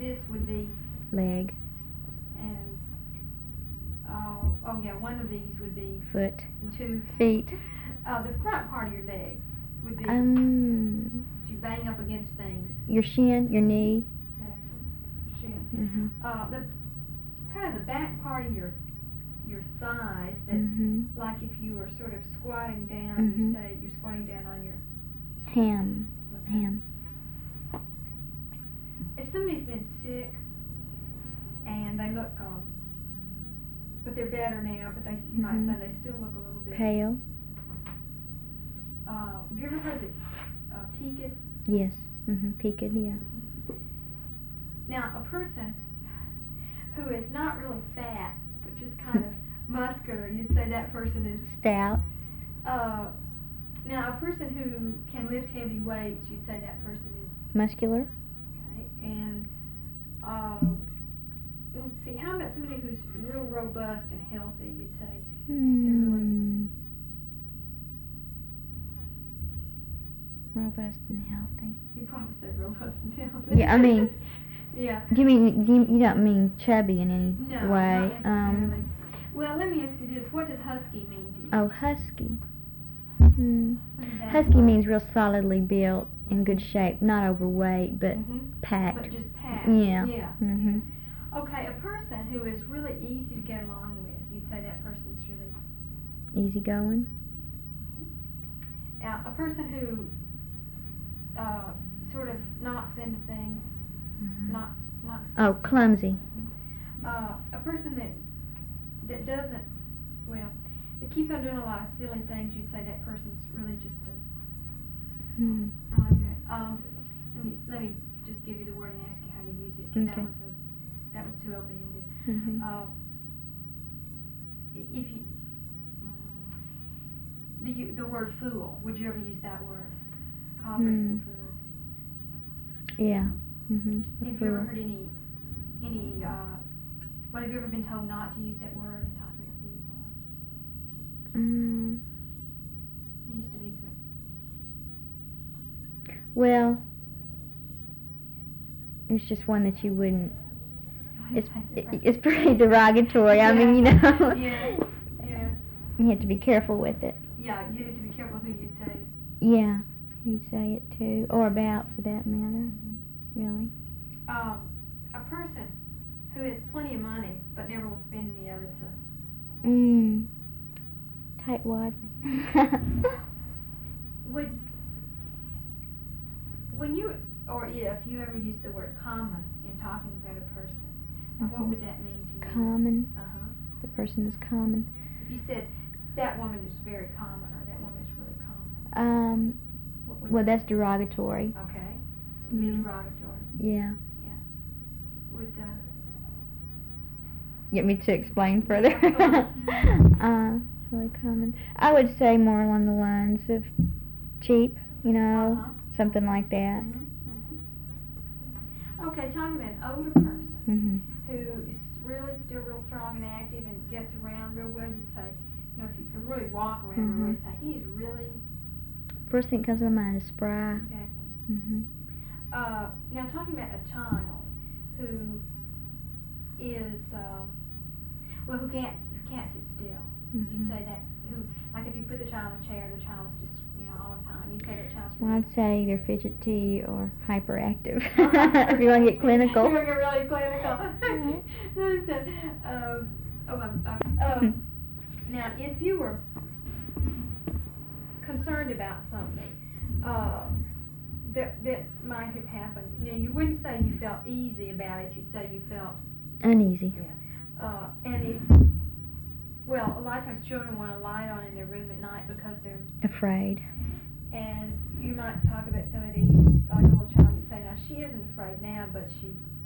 this would be leg, and one of these would be foot, and two. feet. The front part of your leg would be you bang up against things. Your shin, your knee. Shin. Mhm. The kind of the back part of your thighs, that like if you were sort of squatting down, you say you're squatting down on your hams. If somebody's been sick and they look, but they're better now, but you might say they still look a little bit pale. Have you ever heard of peaked? Yes. Peaked, yeah. Now, a person who is not really fat, but just kind of muscular, you'd say that person is stout. Now, a person who can lift heavy weights, you'd say that person is muscular. Okay, and let's see, how about somebody who's real robust and healthy? You'd say they're really robust and healthy. You probably said robust and healthy. Yeah, I mean. Yeah. You don't mean chubby in any way? No, not necessarily. Well, let me ask you this: what does husky mean to you? Oh, husky. Husky means real solidly built, in good shape, not overweight, but packed. But just packed. Yeah. Yeah. Okay, a person who is really easy to get along with, you'd say that person's really easygoing. Now, a person who sort of knocks into things, not. Oh, clumsy. A person that doesn't, well, that keeps on doing a lot of silly things, you'd say that person's really just let me just give you the word and ask you how you use it, because that was too open-ended. If you the word fool, would you ever use that word? Call a person a fool. Yeah. Have you ever heard any have you ever been told not to use that word in talking to people? There used to be some. Well, it's just one that you wouldn't. It's pretty derogatory. Yeah. I mean, you know. Yeah. You have to be careful with it. Yeah, you have to be careful who you'd say. Yeah, who'd say it to, or about, for that matter. Really. A person who has plenty of money but never will spend any of it. Tightwad. If you ever use the word common in talking about a person, what would that mean to you? Common. The person is common. If you said that woman is very common, or that woman is really common. Well, that's derogatory. Okay. Derogatory. Yeah. Would get me to explain further? Really common. I would say more along the lines of cheap, something like that. Okay, talking about an older person who is really still real strong and active and gets around real well, you'd say, if you can really walk around real well, you'd say he's really. First thing that comes to my mind is spry. Exactly. Now talking about a child who is who can't sit still. You'd say that like if you put the child in a chair, the child's just all the time. You'd say that child's really. Well, I'd say either fidgety or hyperactive. If you want to get clinical. You're going to get really clinical. Now, if you were concerned about something that might have happened, you wouldn't say you felt easy about it. You'd say you felt uneasy. Yeah. And a lot of times children want a light on in their room at night because they're afraid. And you might talk about somebody, like a little child, you'd say, now she isn't afraid now, but she